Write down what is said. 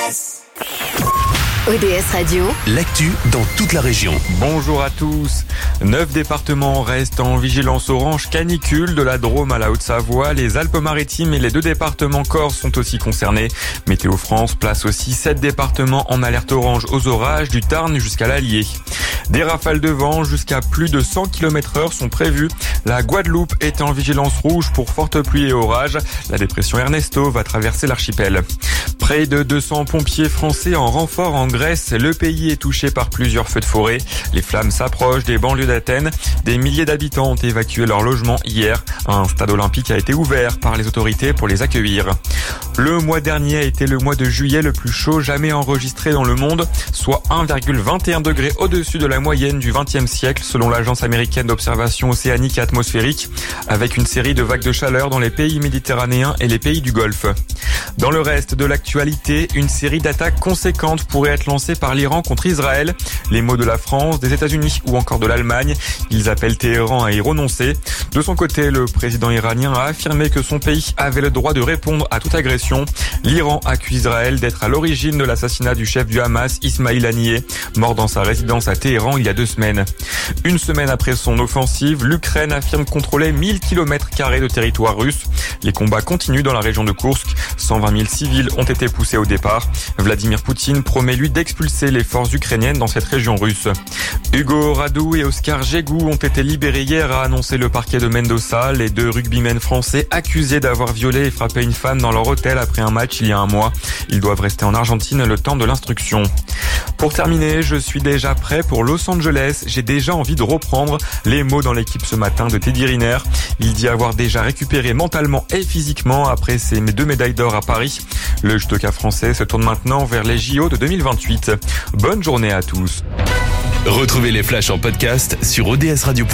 ODS Radio, l'actu dans toute la région. Bonjour à tous. 9 départements restent en vigilance orange canicule, de la Drôme à la Haute-Savoie. Les Alpes-Maritimes et les 2 départements Corse sont aussi concernés. Météo France place aussi 7 départements en alerte orange aux orages, du Tarn jusqu'à l'Allier. Des rafales de vent jusqu'à plus de 100 km/h sont prévues. La Guadeloupe est en vigilance rouge pour fortes pluies et orages. La dépression Ernesto va traverser l'archipel. Près de 200 pompiers français en renfort en Grèce. Le pays est touché par plusieurs feux de forêt. Les flammes s'approchent des banlieues d'Athènes. Des milliers d'habitants ont évacué leur logement hier. Un stade olympique a été ouvert par les autorités pour les accueillir. Le mois dernier a été le mois de juillet le plus chaud jamais enregistré dans le monde, soit 1,21 degrés au-dessus de la moyenne du XXe siècle selon l'agence américaine d'observation océanique et atmosphérique, avec une série de vagues de chaleur dans les pays méditerranéens et les pays du Golfe. Dans le reste de l'actualité, une série d'attaques conséquentes pourrait être lancée par l'Iran contre Israël. Les mots de la France, des États-Unis ou encore de l'Allemagne. Ils appellent Téhéran à y renoncer. De son côté, le président iranien a affirmé que son pays avait le droit de répondre à toute agression. L'Iran accuse Israël d'être à l'origine de l'assassinat du chef du Hamas, Ismail Haniyeh, mort dans sa résidence à Téhéran il y a 2 semaines. Une semaine après son offensive, l'Ukraine affirme contrôler 1000 km² de territoire russe. Les combats continuent dans la région de Koursk. 120 000 civils ont été poussés au départ. Vladimir Poutine promet lui d'expulser les forces ukrainiennes dans cette région russe. Hugo Radou et Oscar Jégou ont été libérés hier, a annoncé le parquet de Mendoza. Les 2 rugbymen français accusés d'avoir violé et frappé une femme dans leur hôtel après un match il y a un mois. Ils doivent rester en Argentine le temps de l'instruction. Pour terminer, je suis déjà prêt pour Los Angeles. J'ai déjà envie de reprendre. Les mots dans l'équipe ce matin de Teddy Riner. Il dit avoir déjà récupéré mentalement et physiquement après ses 2 médailles d'or à Paris. Le judoka français se tourne maintenant vers les JO de 2028. Bonne journée à tous. Retrouvez les flashs en podcast sur odsradio.com.